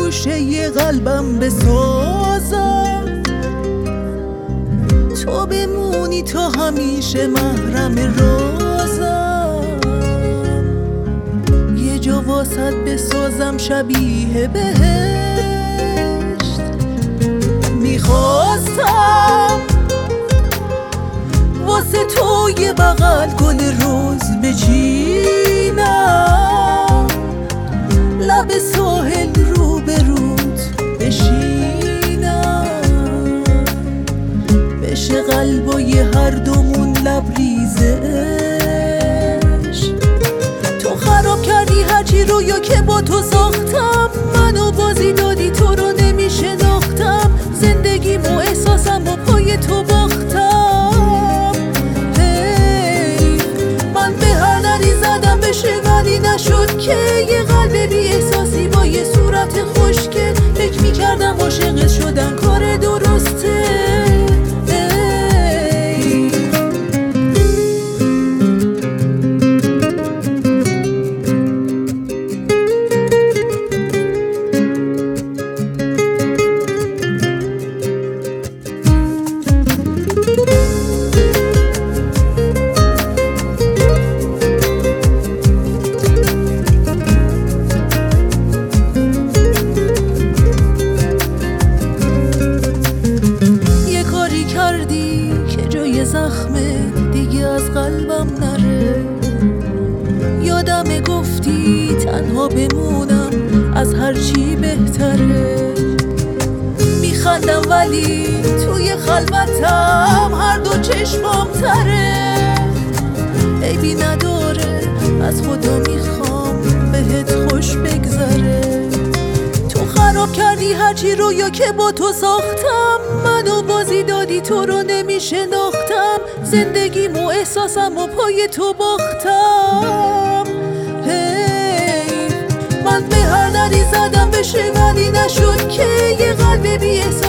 گوشه قلبم بسازم، تو بمونی تو همیشه محرم رازم. یه جا واسط بسازم شبیه بهشت، میخواستم واسه تو یه بغل گل روز بچینم، لب ساحل رو به رود بشینم، بشه قلبای هر دومون لبریزش. تو خراب کردی هرچی رویا که با تو ساختم، منو بازی دادی تو رو نمیشناختم، زندگیمو احساسم و پای تو باختم. هی من به هر دری زدم بشه ولی نشد که، یه قلب بی احساسی با یه صورت خوشگل، فکر میکردم عاشقت شدن کار درسته. که جای زخمه دیگه از قلبم نره، یادم گفتی تنها بمونم از هرچی بهتره. میخندم ولی توی خلوتم هر دو چشمام تره، عیبی نداره از خدا میخوام بهت خوش بگذره. تو خراب کردی هرچی رویا که با تو ساختم، منو بازی دادی تو رو نمیشناختم، زندگیمو احساسم و پای تو باختم. هی من به هر دری زدم بشه ولی نشد که، یه قلب بی احساس